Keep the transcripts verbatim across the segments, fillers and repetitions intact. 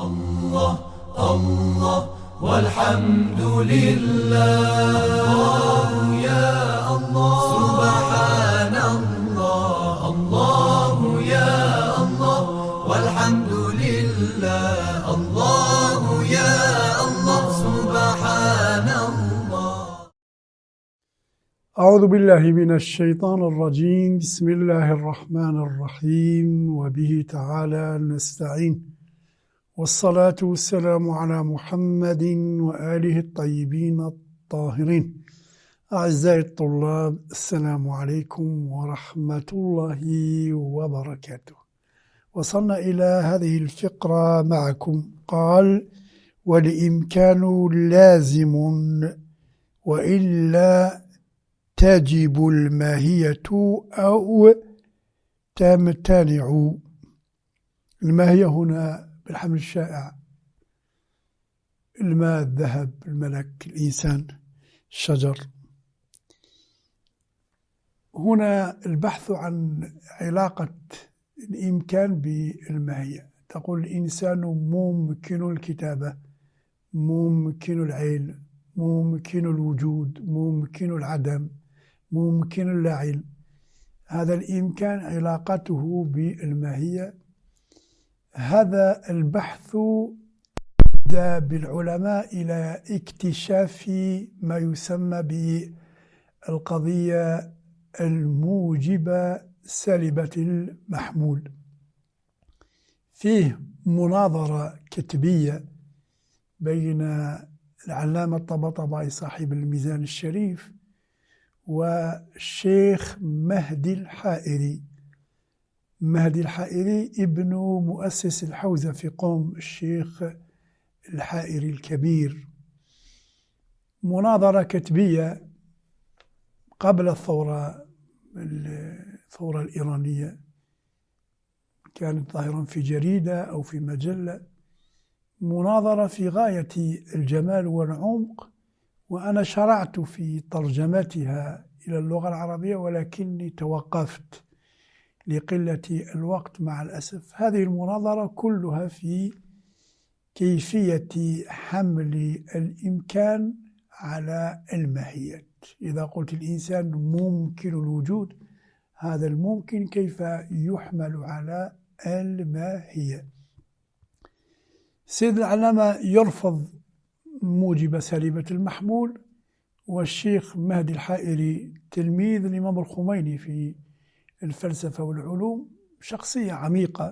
الله الله والحمد لله. الله يا الله سبحان الله. الله يا الله والحمد لله. الله يا الله سبحان الله. أعوذ بالله من الشيطان الرجيم. بسم الله الرحمن الرحيم، وبه تعالى نستعين، والصلاة والسلام على محمد وآله الطيبين الطاهرين. أعزائي الطلاب، السلام عليكم ورحمة الله وبركاته. وصلنا إلى هذه الفقرة معكم. قال: والإمكان لازم وإلا تجب الماهية أو تمتنع. الماهية هنا بالحمل الشائع: الماء، الذهب، الملك، الإنسان، الشجر. هنا البحث عن علاقة الإمكان بالماهية. تقول الإنسان ممكن الكتابة، ممكن العلم، ممكن الوجود، ممكن العدم، ممكن اللا علم. هذا الإمكان علاقته بالماهية. هذا البحث أدى بالعلماء إلى اكتشاف ما يسمى بالقضية الموجبة سالبة المحمول. فيه مناظرة كتبية بين العلامة الطباطبائي صاحب الميزان الشريف والشيخ مهدي الحائري. مهدي الحائري ابن مؤسس الحوزة في قم، الشيخ الحائري الكبير. مناظرة كتبية قبل الثورة الثورة الإيرانية، كانت ظاهرا في جريدة أو في مجلة. مناظرة في غاية الجمال والعمق، وأنا شرعت في ترجمتها إلى اللغة العربية ولكني توقفت لقلة الوقت مع الأسف. هذه المناظرة كلها في كيفية حمل الإمكان على الماهية. إذا قلت الإنسان ممكن الوجود، هذا الممكن كيف يحمل على الماهية. سيد العلامة يرفض موجب سالبة المحمول، والشيخ مهدي الحائري تلميذ الإمام الخميني في الفلسفة والعلوم، شخصية عميقة،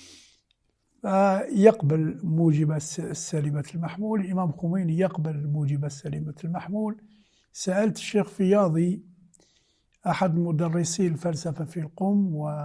يقبل موجب السالبة المحمول. الإمام الخميني يقبل موجب السالبة المحمول. سألت الشيخ فياضي أحد مدرسي الفلسفة في القم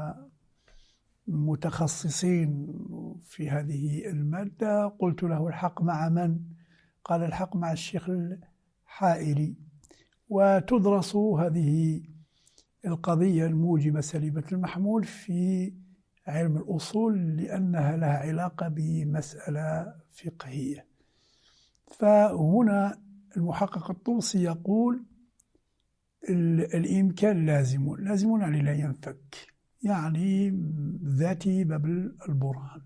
ومتخصصين في هذه المادة، قلت له: الحق مع من؟ قال: الحق مع الشيخ الحائري. وتدرس هذه القضية الموجبة سالبة المحمول في علم الأصول، لأنها لها علاقة بمسألة فقهية. فهنا المحقق الطوسي يقول: الإمكان لازم. لازم يعني لا ينفك، يعني ذاتي باب البرهان،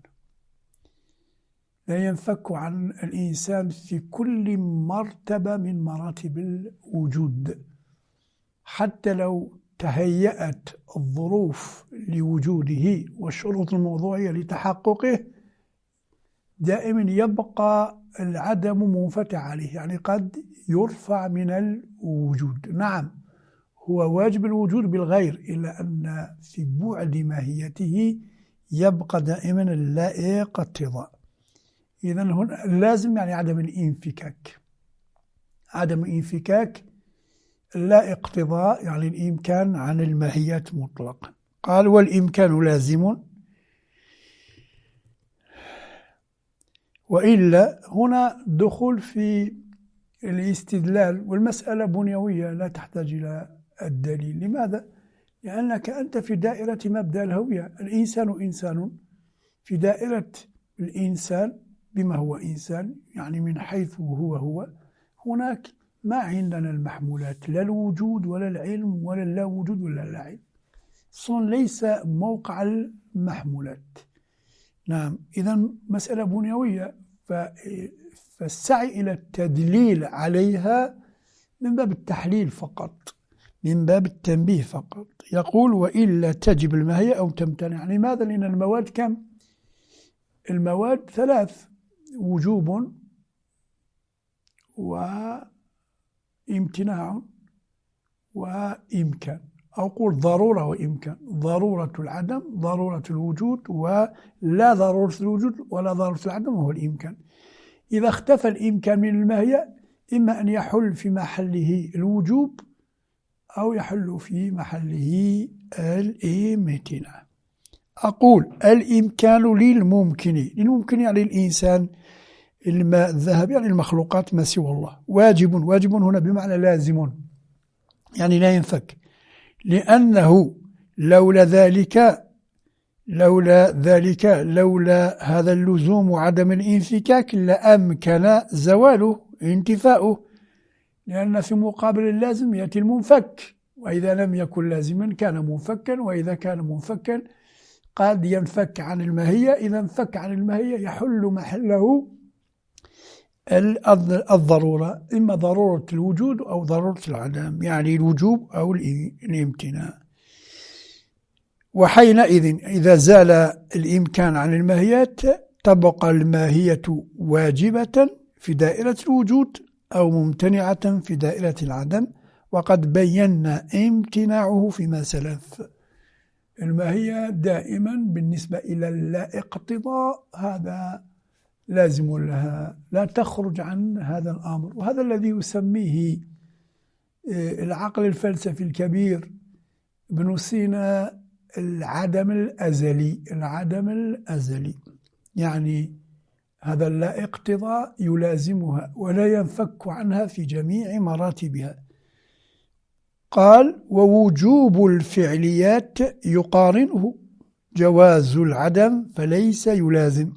لا ينفك عن الإنسان في كل مرتبة من مراتب الوجود. حتى لو تهيأت الظروف لوجوده والشروط الموضوعية لتحققه، دائما يبقى العدم منفتح عليه، يعني قد يرفع من الوجود. نعم، هو واجب الوجود بالغير، إلا أن في بعد ماهيته يبقى دائما اللائق اقتضاء. إذن هنا لازم يعني عدم الانفكاك. عدم الانفكاك لا اقتضاء، يعني الإمكان عن الماهيات مطلقا. قال: والإمكان لازم وإلا. هنا دخول في الاستدلال، والمسألة بنيوية لا تحتاج إلى الدليل. لماذا؟ لأنك أنت في دائرة مبدأ الهوية. الإنسان إنسان، في دائرة الإنسان بما هو إنسان، يعني من حيث هو هو. هناك ما عندنا المحمولات، لا الوجود ولا العلم ولا اللا وجود ولا اللا علم. صن ليس موقع المحمولات. نعم، إذا مسألة بنيوية، فالسعي إلى التدليل عليها من باب التحليل فقط، من باب التنبيه فقط. يقول وإلا تجب الماهية أو تمتنع. لماذا؟ لأن المواد كم؟ المواد ثلاث: وجوب وامتناع وإمكان، أو قول ضرورة وإمكان. ضرورة العدم، ضرورة الوجود، ولا ضرورة الوجود ولا ضرورة العدم وهو الإمكان. إذا اختفى الإمكان من الماهية إما أن يحل في محله الوجوب أو يحل في محله الامتناع. أقول الإمكان للممكن. للممكن يعني الإنسان، الماء، الذهب، يعني المخلوقات ما سوى الله. واجب، واجب هنا بمعنى لازم، يعني لا ينفك، لأنه لولا ذلك لولا ذلك لولا هذا اللزوم وعدم الانفكاك لأمكن زواله انتفاؤه، لأن في مقابل اللازم يأتي المنفك، وإذا لم يكن لازما كان منفكا، وإذا كان منفكا قد ينفك عن الماهية. إذا انفك عن الماهية يحل محله الضرورة، إما ضرورة الوجود أو ضرورة العدم، يعني الوجوب أو الامتناع. وحينئذ إذا زال الإمكان عن الماهيات تبقى الماهية واجبة في دائرة الوجود أو ممتنعة في دائرة العدم، وقد بينا امتناعه فيما سلف. الماهية دائما بالنسبة إلى اللا اقتضاء هذا لازم لها، لا تخرج عن هذا الأمر. وهذا الذي يسميه العقل الفلسفي الكبير ابن سينا العدم الأزلي. العدم الأزلي يعني هذا اللا اقتضاء يلازمها ولا ينفك عنها في جميع مراتبها. قال ووجوب الفعليات يقارنه جواز العدم فليس يلازم.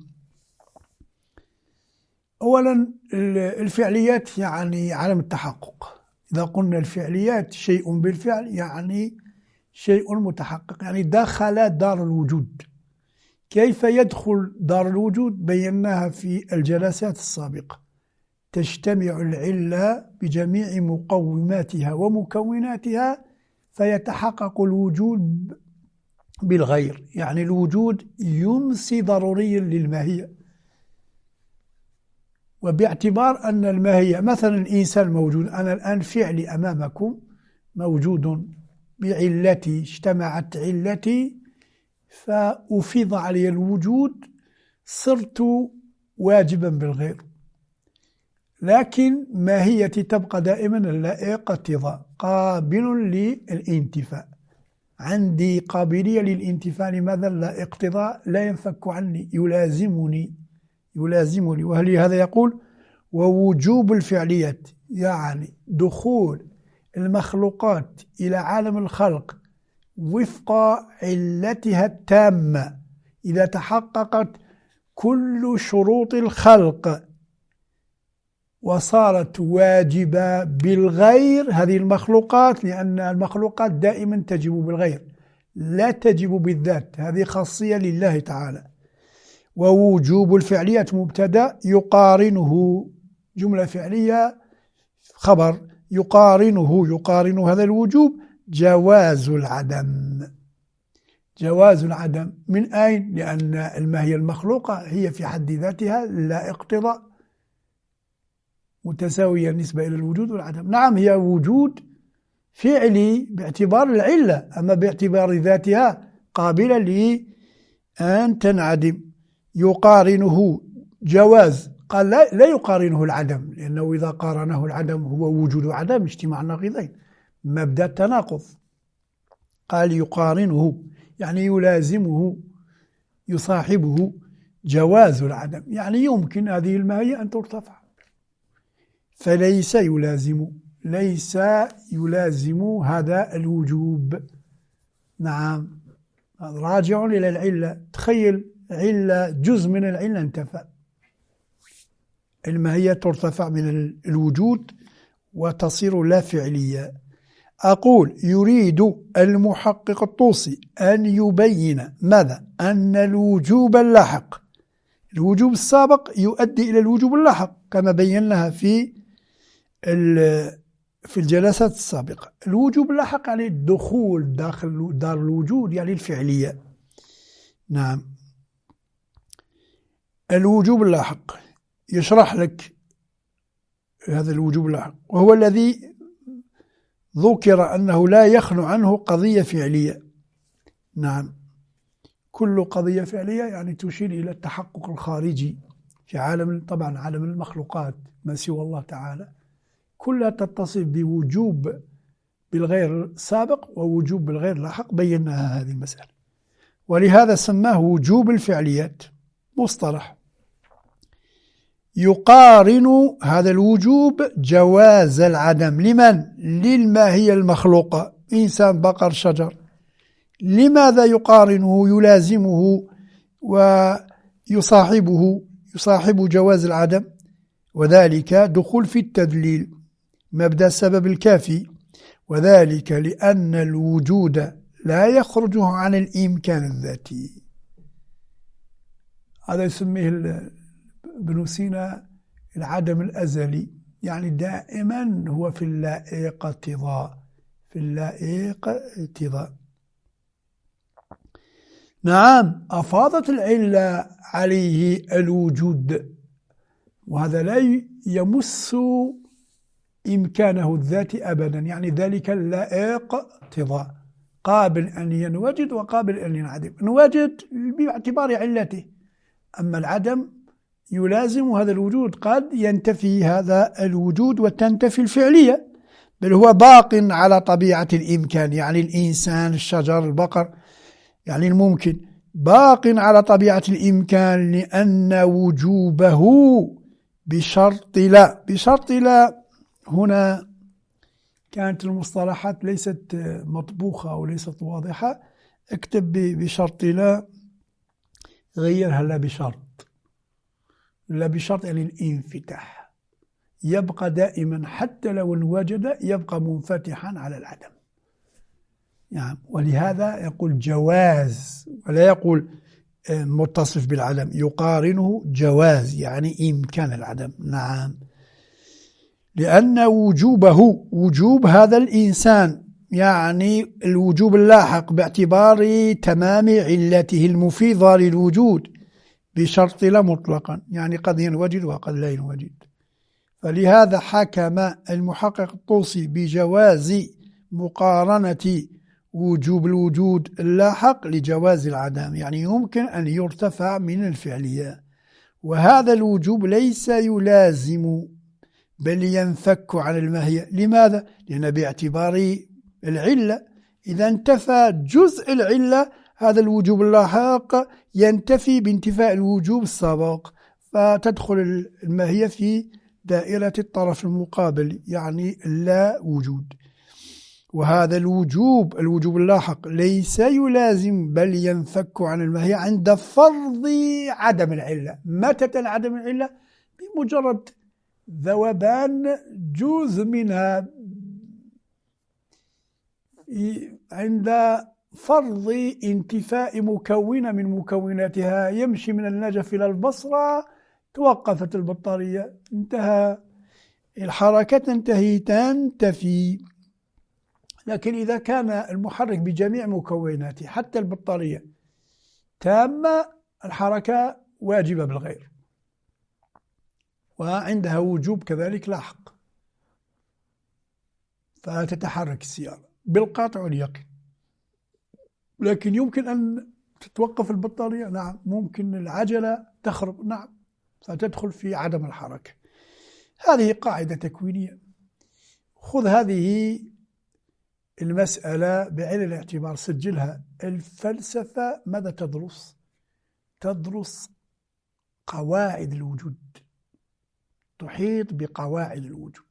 أولا الفعليات يعني عدم التحقق. إذا قلنا الفعليات شيء بالفعل يعني شيء متحقق، يعني دخل دار الوجود. كيف يدخل دار الوجود؟ بيناها في الجلسات السابقة. تجتمع العلة بجميع مقوماتها ومكوناتها فيتحقق الوجود بالغير، يعني الوجود يمسي ضروريا للماهية. وباعتبار أن الماهية مثلا الإنسان موجود، أنا الآن فعلي أمامكم موجود بعلتي، اجتمعت علتي فأفيض علي الوجود، صرت واجبا بالغير. لكن ماهيتي تبقى دائما لا اقتضاء، قابل للانتفاء. عندي قابلية للانتفاء. لماذا؟ لا اقتضاء لا ينفك عني، يلازمني يلازمني ولهذا يقول ووجوب الفعليات، يعني دخول المخلوقات إلى عالم الخلق وفق علتها التامة. إذا تحققت كل شروط الخلق وصارت واجبة بالغير هذه المخلوقات، لأن المخلوقات دائما تجب بالغير لا تجب بالذات، هذه خاصية لله تعالى. ووجوب الفعليات مبتدأ يقارنه جملة فعلية خبر، يقارنه يقارن هذا الوجوب جواز العدم. جواز العدم من أين؟ لأن الماهية المخلوقة هي في حد ذاتها لا اقتضاء متساوية بالنسبة إلى الوجود والعدم. نعم هي وجود فعلي باعتبار العلة، أما باعتبار ذاتها قابلة لأن تنعدم. يقارنه جواز، قال لا, لا يقارنه العدم، لأنه إذا قارنه العدم هو وجود عدم اجتماع ناقضين، مبدأ التناقض. قال يقارنه يعني يلازمه يصاحبه جواز العدم، يعني يمكن هذه الماهية أن ترتفع، فليس يلازم ليس يلازم هذا الوجوب. نعم راجع إلى العلة. تخيل علة جزء من العلة انتفى، الماهية ترتفع من الوجود وتصير لا فعلية. أقول يريد المحقق الطوسي أن يبين ماذا؟ أن الوجوب اللاحق الوجوب السابق يؤدي إلى الوجوب اللاحق كما بيناها في في الجلسات السابقة. الوجوب اللاحق يعني الدخول داخل دار الوجود، يعني الفعلية. نعم. الوجوب اللاحق يشرح لك هذا الوجوب اللاحق، وهو الذي ذكر أنه لا يخلو عنه قضية فعلية. نعم. كل قضية فعلية يعني تشير إلى التحقق الخارجي في عالم، طبعا عالم المخلوقات ما سوى الله تعالى، كلها تتصف بوجوب بالغير سابق ووجوب بالغير لاحق. بيناها هذه المسألة، ولهذا سماه وجوب الفعليات مصطلح يقارن هذا الوجوب جواز العدم. لمن؟ للماهية المخلوقة، إنسان، بقر، شجر. لماذا يقارنه يلازمه ويصاحبه يصاحب جواز العدم؟ وذلك دخول في التدليل، مبدأ السبب الكافي، وذلك لأن الوجود لا يخرج عن الإمكان الذاتي. هذا يسميه ابن سينا العدم الأزلي، يعني دائما هو في اللائق اقتضاء، في اللائق اقتضاء. نعم. أفاضت العلة عليه الوجود، وهذا لا يمس إمكانه الذاتي أبدا، يعني ذلك اللائق اقتضاء، قابل أن ينوجد وقابل أن ينعدم. نوجد باعتبار علته، أما العدم يلازم هذا الوجود، قد ينتفي هذا الوجود وتنتفي الفعلية، بل هو باق على طبيعة الإمكان، يعني الإنسان، الشجر، البقر، يعني الممكن باق على طبيعة الإمكان، لأن وجوبه بشرط لا. بشرط لا هنا كانت المصطلحات ليست مطبوخة أو ليست واضحة، اكتب بشرط لا، غيرها لا بشرط. لا بشرط يعني الانفتاح، يبقى دائما حتى لو انوجد يبقى منفتحا على العدم. يعني ولهذا يقول جواز، ولا يقول متصف بالعدم، يقارنه جواز يعني إمكان العدم. نعم. لأن وجوبه وجوب هذا الإنسان، يعني الوجوب اللاحق باعتبار تمام علته المفيضة للوجود، بشرط لا مطلقا، يعني قد ينوجد وقد لا ينوجد. فلهذا حكم المحقق الطوسي بجواز مقارنة وجوب الوجود اللاحق لجواز العدم، يعني يمكن أن يرتفع من الفعلية. وهذا الوجوب ليس يلازم بل ينفك عن الماهية. لماذا؟ لأن باعتبار العلة إذا انتفى جزء العلة هذا الوجوب اللاحق ينتفي بانتفاء الوجوب السابق، فتدخل الماهية في دائرة الطرف المقابل، يعني لا وجود. وهذا الوجوب الوجوب اللاحق ليس يلازم بل ينفك عن الماهية عند فرض عدم العلة. متى تنعدم العلة؟ بمجرد ذوبان جزء منها، عند فرض انتفاء مكونة من مكوناتها. يمشي من النجف إلى البصرة، توقفت البطارية، انتهى، الحركة تنتهي، تنتفي. لكن إذا كان المحرك بجميع مكوناته حتى البطارية تامة، الحركة واجبة بالغير، وعندها وجوب كذلك لاحق، فتتحرك السيارة بالقطع واليقين. لكن يمكن أن تتوقف البطارية، نعم. ممكن العجلة تخرب، نعم، فتدخل في عدم الحركة. هذه قاعدة تكوينية. خذ هذه المسألة بعين الاعتبار، سجلها. الفلسفة ماذا تدرس؟ تدرس قواعد الوجود، تحيط بقواعد الوجود.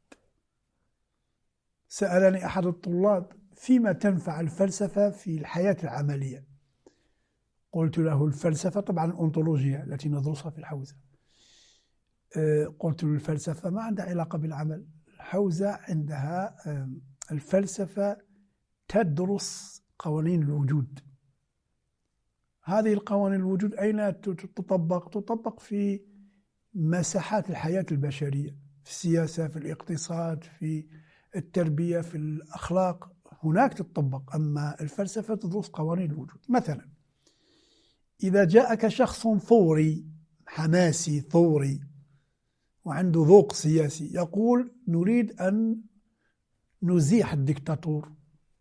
سألني أحد الطلاب فيما تنفع الفلسفة في الحياة العملية؟ قلت له الفلسفة طبعا الأنطولوجيا التي ندرسها في الحوزة. قلت له الفلسفة ما عندها علاقة بالعمل. الحوزة عندها الفلسفة تدرس قوانين الوجود. هذه القوانين الوجود أين تطبق؟ تطبق في مساحات الحياة البشرية، في السياسة، في الاقتصاد، في التربية، في الأخلاق، هناك تطبق. أما الفلسفة تدرس قوانين الوجود. مثلا إذا جاءك شخص ثوري حماسي ثوري وعنده ذوق سياسي يقول نريد أن نزيح الدكتاتور،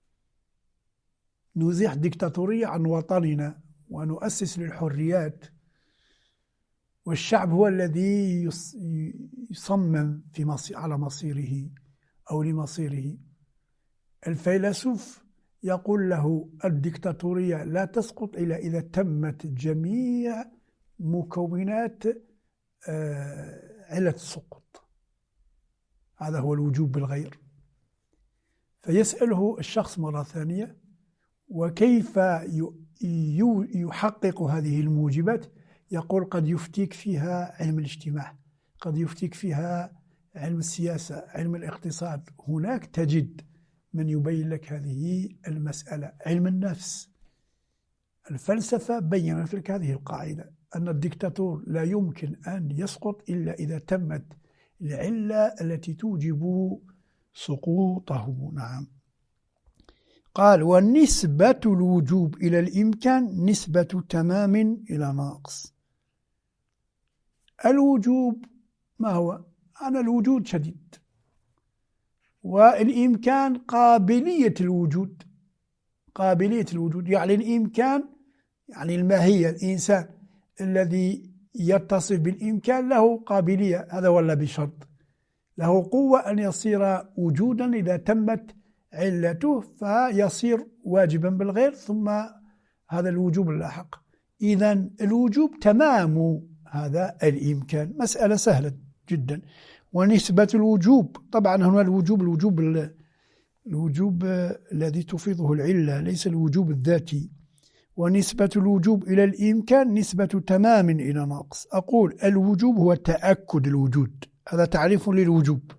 نزيح الدكتاتورية عن وطننا ونؤسس للحريات، والشعب هو الذي يصمم في مصير على مصيره أو لمصيره. الفيلسوف يقول له الدكتاتورية لا تسقط إلا إذا تمت جميع مكونات علة السقوط. هذا هو الوجوب بالغير. فيسأله الشخص مرة ثانية وكيف يحقق هذه الموجبات؟ يقول قد يفتيك فيها علم الاجتماع، قد يفتيك فيها علم السياسة، علم الاقتصاد. هناك تجد من يبين لك هذه المسألة. علم النفس، الفلسفة بينت لك هذه القاعدة أن الدكتاتور لا يمكن أن يسقط إلا إذا تمت العلة التي توجب سقوطه. نعم. قال ونسبة الوجوب إلى الإمكان نسبة تمام إلى ناقص. الوجوب ما هو؟ أنا الوجود شديد، والإمكان قابلية الوجود. قابلية الوجود يعني الإمكان يعني الماهية، الإنسان الذي يتصف بالإمكان له قابلية، هذا ولا بشرط له قوة أن يصير وجودا إذا تمت علته فيصير واجبا بالغير ثم هذا الوجوب اللاحق. إذن الوجوب تمام هذا الإمكان، مسألة سهلة جدا. ونسبة الوجوب طبعا هنا الوجوب الوجوب الوجوب الذي تفيضه العلة ليس الوجوب الذاتي. ونسبة الوجوب إلى الإمكان نسبة تمام إلى ناقص. أقول الوجوب هو تأكد الوجود، هذا تعريف للوجوب.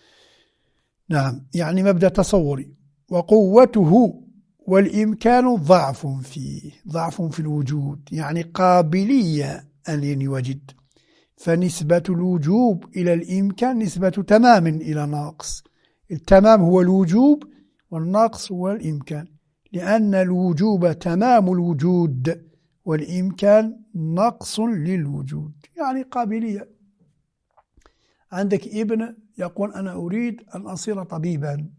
نعم، يعني مبدأ تصوري. وقوته والإمكان ضعف فيه، ضعف في الوجود يعني قابلية أن يوجد. فنسبة الوجوب إلى الإمكان نسبة تمام إلى ناقص. التمام هو الوجوب والناقص هو الإمكان، لأن الوجوب تمام الوجود والإمكان نقص للوجود، يعني قابلية. عندك ابن يقول أنا أريد أن أصير طبيبا،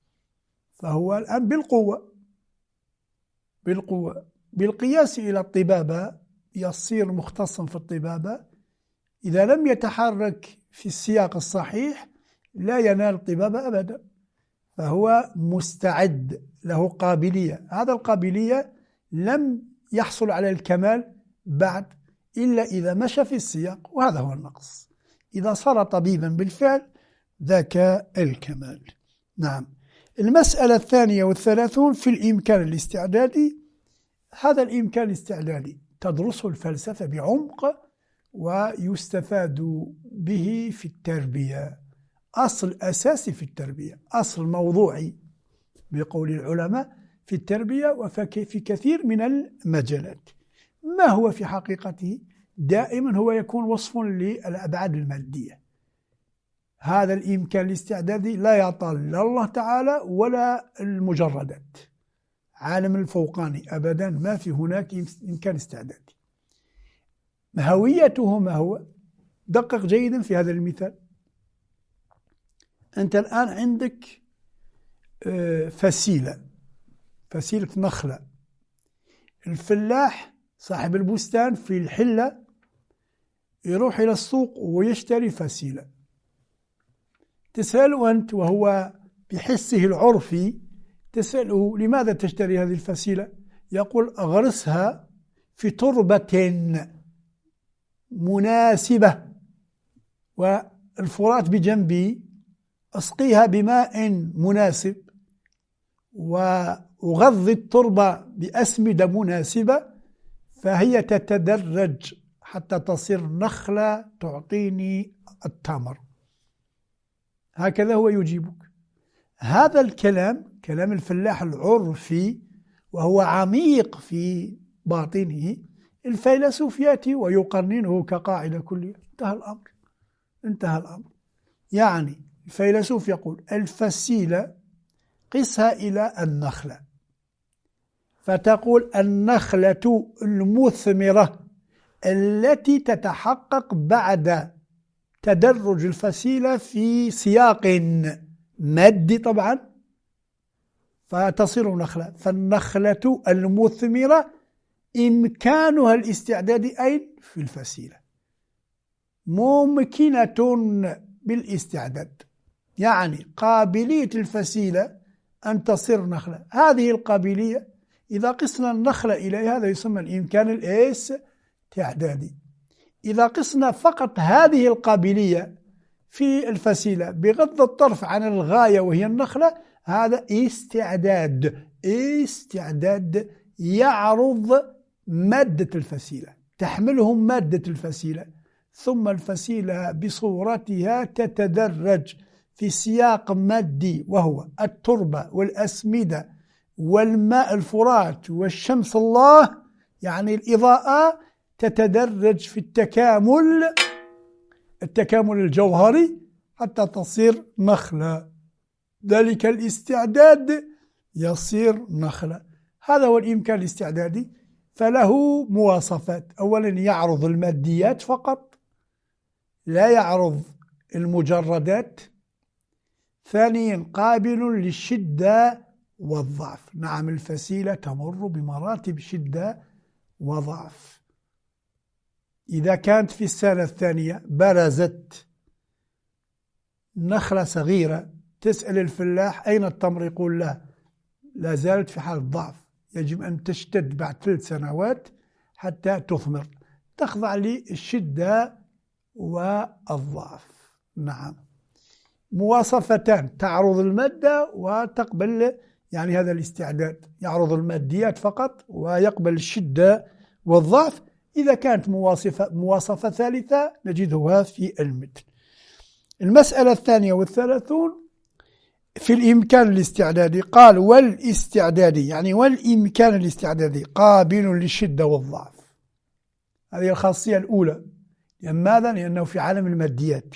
فهو الآن بالقوة بالقوة بالقياس إلى الطبابة يصير مختصا في الطبابة. إذا لم يتحرك في السياق الصحيح لا ينال الطبابة أبدا، فهو مستعد له قابلية. هذا القابلية لم يحصل على الكمال بعد إلا إذا مشى في السياق، وهذا هو النقص. إذا صار طبيبا بالفعل ذاك الكمال. نعم. المسألة الثانية والثلاثون في الإمكان الاستعدادي. هذا الإمكان الاستعدادي تدرسه الفلسفة بعمق ويستفاد به في التربية. أصل أساسي في التربية، أصل موضوعي بقول العلماء في التربية وفي كثير من المجالات. ما هو في حقيقته؟ دائما هو يكون وصف للأبعاد المادية. هذا الإمكان الاستعدادي لا يعطى لا الله تعالى ولا المجردات، عالم الفوقاني أبدا ما في هناك إمكان استعدادي. هويته ما هو؟ دقق جيدا في هذا المثال. أنت الآن عندك فسيلة فسيلة نخلة. الفلاح صاحب البستان في الحلة يروح إلى السوق ويشتري فسيلة. تسأله أنت وهو بحسه العرفي، تسأله لماذا تشتري هذه الفسيلة؟ يقول أغرسها في تربة مناسبة والفرات بجنبي، أسقيها بماء مناسب وأغذي التربة بأسمدة مناسبة، فهي تتدرج حتى تصير نخلة تعطيني التمر. هكذا هو يجيبك. هذا الكلام كلام الفلاح العرفي وهو عميق في باطنه. الفيلسوف يأتي ويقننه كقاعدة كلية، انتهى الأمر انتهى الأمر يعني الفيلسوف يقول الفسيلة قسها إلى النخلة، فتقول النخلة المثمرة التي تتحقق بعد تدرج الفسيلة في سياق مادي طبعا فتصير نخلة. فالنخلة المثمرة إمكانها الاستعداد أين؟ في الفسيلة، ممكنة بالاستعداد، يعني قابلية الفسيلة أن تصير نخلة. هذه القابلية إذا قسنا النخلة إليها هذا يسمى الإمكان الاستعدادي. إذا قسنا فقط هذه القابلية في الفسيلة بغض الطرف عن الغاية وهي النخلة، هذا استعداد استعداد يعرض مادة الفسيلة، تحملهم مادة الفسيلة، ثم الفسيلة بصورتها تتدرج في سياق مادي وهو التربة والأسمدة والماء الفرات والشمس الله، يعني الإضاءة تتدرج في التكامل التكامل الجوهري حتى تصير نخلة. ذلك الاستعداد يصير نخلة. هذا هو الإمكان الاستعدادي، فله مواصفات. أولا يعرض الماديات فقط، لا يعرض المجردات. ثانيا قابل للشدة والضعف. نعم الفسيلة تمر بمراتب شدة وضعف. إذا كانت في السنة الثانية برزت نخلة صغيرة، تسأل الفلاح أين التمر؟ يقول لا، لا زالت في حال ضعف، يجب أن تشتد بعد ثلاث سنوات حتى تثمر، تخضع للشدة والضعف. نعم مواصفتان، تعرض المادة وتقبل يعني هذا الاستعداد، يعرض الماديات فقط ويقبل الشدة والضعف. إذا كانت مواصفة, مواصفة ثالثة نجدها في المثل. المسألة الثانية والثلاثون في الإمكان الاستعدادي، قال والاستعدادي يعني والإمكان الاستعدادي قابل للشدة والضعف. هذه الخاصية الأولى. لماذا؟ لأنه في عالم الماديات.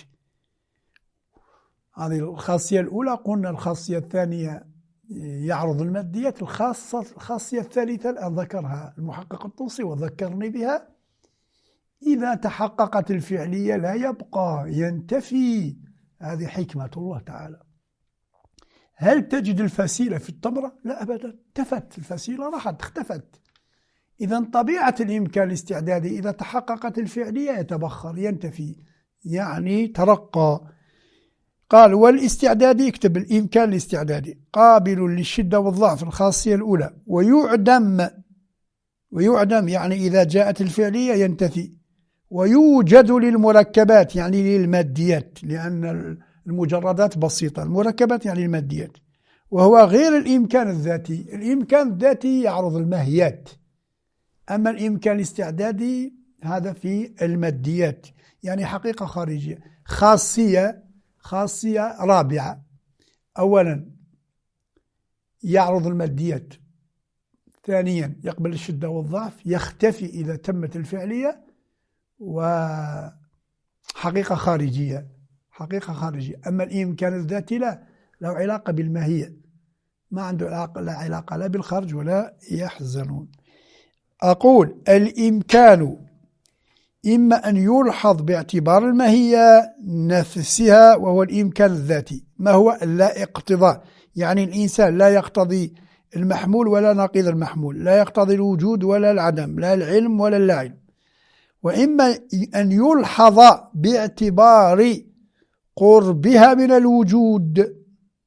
هذه الخاصية الأولى. قلنا الخاصية الثانية يعرض الماديات. الخاصة الخاصية الثالثة الآن ذكرها المحقق الطوسي وذكرني بها، إذا تحققت الفعلية لا يبقى، ينتفي. هذه حكمة الله تعالى. هل تجد الفسيلة في التمرة؟ لا أبدا، انتفت الفسيلة، راحت، اختفت. إذا طبيعة الإمكان الاستعدادي إذا تحققت الفعلية يتبخر، ينتفي، يعني ترقى. قال والاستعدادي، اكتب الإمكان الاستعدادي قابل للشدة والضعف، الخاصية الأولى. ويعدم ويعدم يعني إذا جاءت الفعلية ينتفي. ويوجد للمركبات يعني للماديات، لأن المجردات بسيطة، المركبات يعني الماديات. وهو غير الإمكان الذاتي. الإمكان الذاتي يعرض الماهيات، أما الإمكان الاستعدادي هذا في الماديات، يعني حقيقة خارجية. خاصية خاصية رابعة، أولا يعرض الماديات، ثانيا يقبل الشدة والضعف، يختفي إذا تمت الفعلية، وحقيقة خارجية حقيقة خارجية. أما الإمكان الذاتي لا، له علاقة بالماهية، ما عنده علاقة لا علاقة لا بالخارج ولا يحزنون. أقول الإمكان إما أن يلحظ باعتبار الماهية نفسها وهو الإمكان الذاتي. ما هو؟ لا اقتضاء، يعني الإنسان لا يقتضي المحمول ولا نقيض المحمول، لا يقتضي الوجود ولا العدم، لا العلم ولا اللا علم. وإما أن يلحظ باعتبار قربها من الوجود،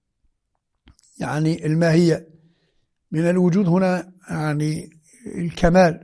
يعني الماهية من الوجود هنا يعني الكمال،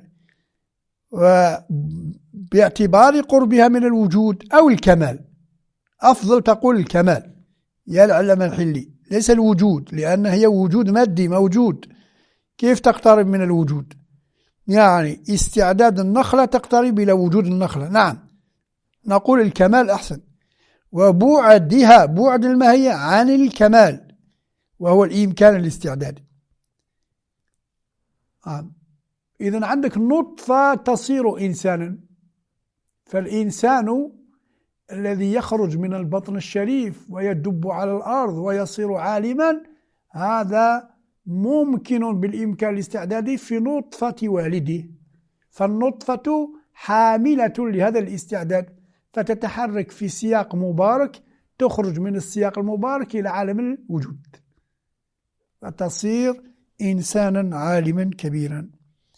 وباعتبار قربها من الوجود أو الكمال. أفضل تقول الكمال يا العلم الحلي، ليس الوجود، لأن هي وجود مادي موجود، كيف تقترب من الوجود؟ يعني استعداد النخلة تقترب إلى وجود النخلة، نعم نقول الكمال أحسن. وبعدها بعد الماهية عن الكمال وهو الإمكان الاستعدادي. آه. إذن عندك نطفة تصير إنسانا. فالإنسان الذي يخرج من البطن الشريف ويدب على الأرض ويصير عالما، هذا ممكن بالإمكان الاستعدادي في نطفة والده. فالنطفة حاملة لهذا الاستعداد، فتتحرك في سياق مبارك، تخرج من السياق المبارك إلى عالم الوجود، فتصير إنسانا عالما كبيرا.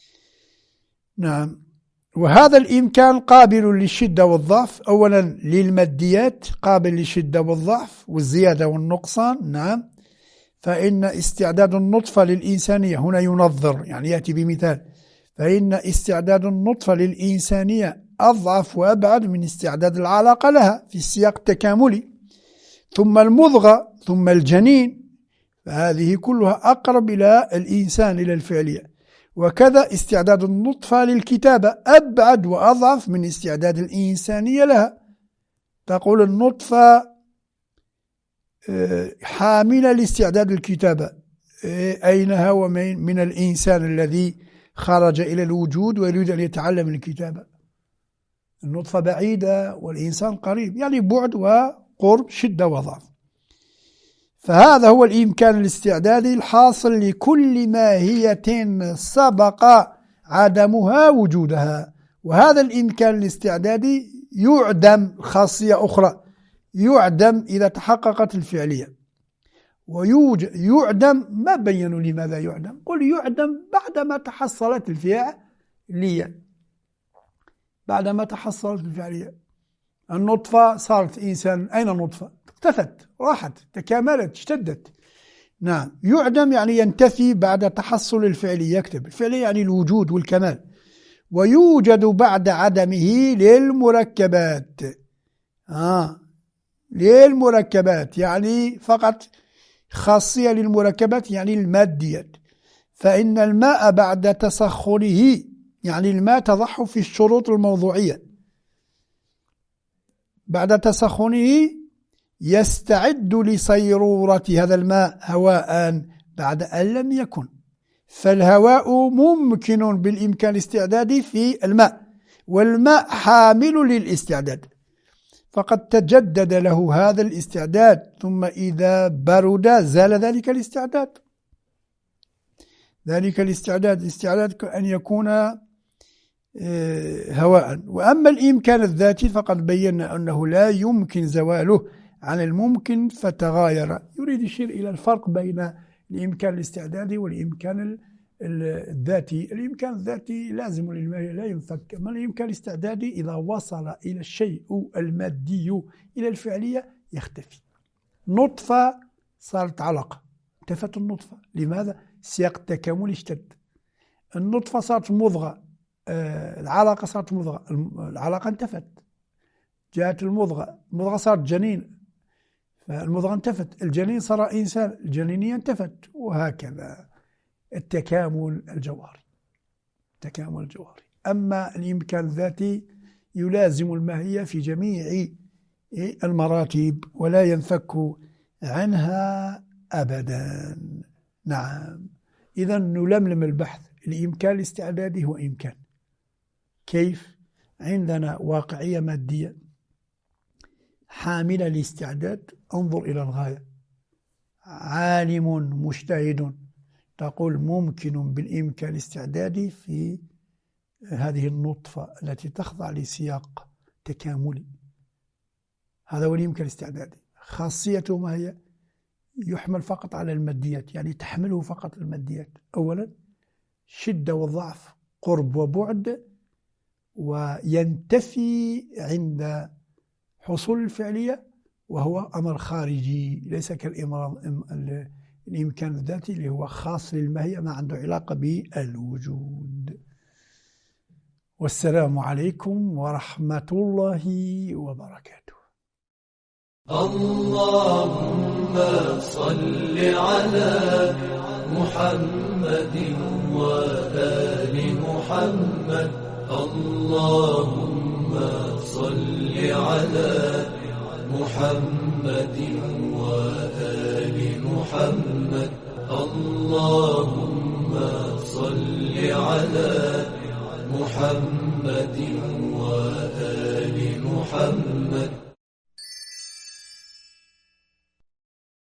نعم. وهذا الإمكان قابل للشدة والضعف. أولا للماديات، قابل للشدة والضعف والزيادة والنقصان. نعم. فإن استعداد النطفة للإنسانية، هنا ينظر يعني يأتي بمثال، فإن استعداد النطفة للإنسانية أضعف وأبعد من استعداد العلاقة لها في السياق التكاملي. ثم المضغة، ثم الجنين، فهذه كلها أقرب إلى الإنسان، إلى الفعلية. وكذا استعداد النطفة للكتابة أبعد وأضعف من استعداد الإنسانية لها. تقول النطفة حاملة لاستعداد الكتابة، أين هو من الإنسان الذي خرج إلى الوجود ويريد أن يتعلم الكتابة؟ النطفة بعيدة والإنسان قريب، يعني بعد وقرب، شدة وضعف. فهذا هو الإمكان الاستعدادي الحاصل لكل ماهية سبق عدمها وجودها. وهذا الإمكان الاستعدادي يعدم، خاصية أخرى، يعدم إذا تحققت الفعلية. ويعدم، ما بينوا لماذا يعدم؟ قل يعدم بعدما تحصلت الفعلية، بعدما تحصلت الفعلية. النطفة صارت إنسان، أين النطفة؟ اختفت، راحت، تكاملت، اشتدت. نعم. يعدم يعني ينتفي بعد تحصل الفعلية. يكتب الفعلية يعني الوجود والكمال. ويوجد بعد عدمه للمركبات. آه. للمركبات يعني فقط خاصية للمركبات، يعني الماديات. فإن الماء بعد تسخنه، يعني الماء تضح في الشروط الموضوعية، بعد تسخنه يستعد لصيرورة هذا الماء هواء بعد أن لم يكن. فالهواء ممكن بالإمكان الاستعدادي في الماء، والماء حامل للاستعداد، فقد تجدد له هذا الاستعداد، ثم إذا برد زال ذلك الاستعداد. ذلك الاستعداد استعداد أن يكون هواء. وأما الإمكان الذاتي فقد بينا أنه لا يمكن زواله عن الممكن فتغاير. يريد يشير إلى الفرق بين الإمكان الاستعدادي والإمكان الذاتي. الإمكان الذاتي لازم للماهية، لا ينفك. أما الإمكان الاستعدادي إذا وصل إلى الشيء المادي، إلى الفعلية، يختفي. نطفة صارت علقة، انتفت النطفة. لماذا؟ سياق التكامل اشتد. النطفة صارت مضغة، آه العلاقة صارت مضغة، العلاقة انتفت، جاءت المضغة، المضغة صارت جنين، فالمضغة انتفت، الجنين صار إنسان، الجنينية انتفت، وهكذا التكامل الجوهري. التكامل الجوهري. أما الإمكان الذاتي يلازم الماهية في جميع المراتب ولا ينفك عنها أبدا. نعم. إذا نلملم البحث. الإمكان الاستعدادي هو إمكان. كيف؟ عندنا واقعية مادية حاملة لاستعداد. انظر إلى الغاية. عالم مجتهد تقول ممكن بالإمكان الاستعدادي في هذه النطفة التي تخضع لسياق تكاملي. هذا هو الإمكان الاستعدادي. خاصيته ما هي؟ يحمل فقط على الماديات، يعني تحمله فقط الماديات. أولا شدة وضعف، قرب وبعد، وينتفي عند حصول الفعلية، وهو أمر خارجي ليس كالإمكان الذاتي اللي هو خاص للماهية، ما عنده علاقة بالوجود. والسلام عليكم ورحمة الله وبركاته. اللهم صل على محمد وآل محمد. اللهم صل على محمد وآل محمد. اللهم صل على محمد وآل محمد